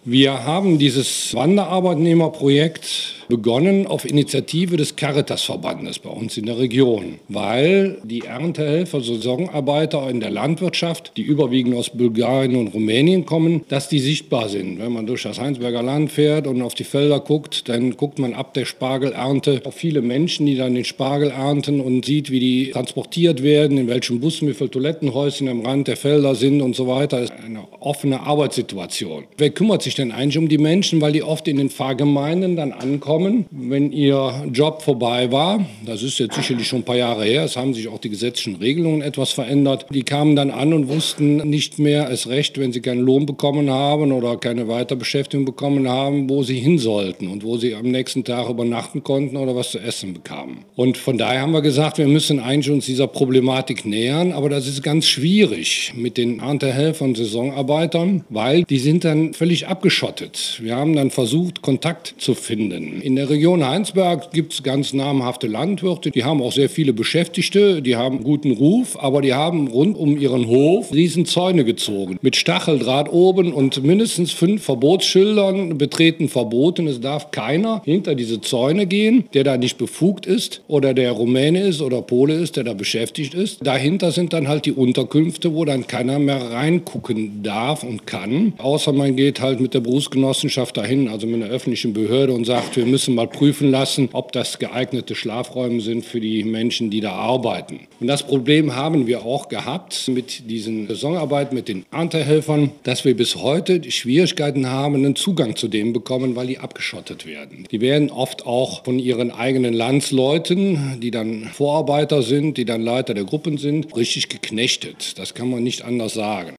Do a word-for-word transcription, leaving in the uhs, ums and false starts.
Wir haben dieses Wanderarbeitnehmerprojekt begonnen auf Initiative des Caritasverbandes bei uns in der Region, weil die Erntehelfer, Saisonarbeiter in der Landwirtschaft, die überwiegend aus Bulgarien und Rumänien kommen, dass die sichtbar sind. Wenn man durch das Heinsberger Land fährt und auf die Felder guckt, dann guckt man ab der Spargelernte auf viele Menschen, die dann den Spargel ernten und sieht, wie die transportiert werden, in welchem Bus, wie viele Toilettenhäuschen am Rand der Felder sind und so weiter. Das ist eine offene Arbeitssituation. Wer kümmert sich denn eigentlich um die Menschen, weil die oft in den Pfarrgemeinden dann ankommen, wenn ihr Job vorbei war? Das ist jetzt sicherlich schon ein paar Jahre her. Es haben sich auch die gesetzlichen Regelungen etwas verändert. Die kamen dann an und wussten nicht mehr, es recht, wenn sie keinen Lohn bekommen haben oder keine Weiterbeschäftigung bekommen haben, wo sie hin sollten und wo sie am nächsten Tag übernachten konnten oder was zu essen bekamen. Und von daher haben wir gesagt, wir müssen eigentlich uns dieser Problematik nähern. Aber das ist ganz schwierig mit den Erntehelfern, Saisonarbeitern, weil die sind dann völlig abgeschottet. Wir haben dann versucht, Kontakt zu finden. In der Region Heinsberg gibt es ganz namhafte Landwirte, die haben auch sehr viele Beschäftigte, die haben guten Ruf, aber die haben rund um ihren Hof riesen Zäune gezogen. Mit Stacheldraht oben und mindestens fünf Verbotsschildern, betreten verboten. Es darf keiner hinter diese Zäune gehen, der da nicht befugt ist oder der Rumäne ist oder Pole ist, der da beschäftigt ist. Dahinter sind dann halt die Unterkünfte, wo dann keiner mehr reingucken darf und kann. Außer man geht halt mit der Berufsgenossenschaft dahin, also mit einer öffentlichen Behörde und sagt, wir müssen mal prüfen lassen, ob das geeignete Schlafräume sind für die Menschen, die da arbeiten. Und das Problem haben wir auch gehabt mit diesen Saisonarbeiten, mit den Erntehelfern, dass wir bis heute die Schwierigkeiten haben, einen Zugang zu denen bekommen, weil die abgeschottet werden. Die werden oft auch von ihren eigenen Landsleuten, die dann Vorarbeiter sind, die dann Leiter der Gruppen sind, richtig geknechtet. Das kann man nicht anders sagen.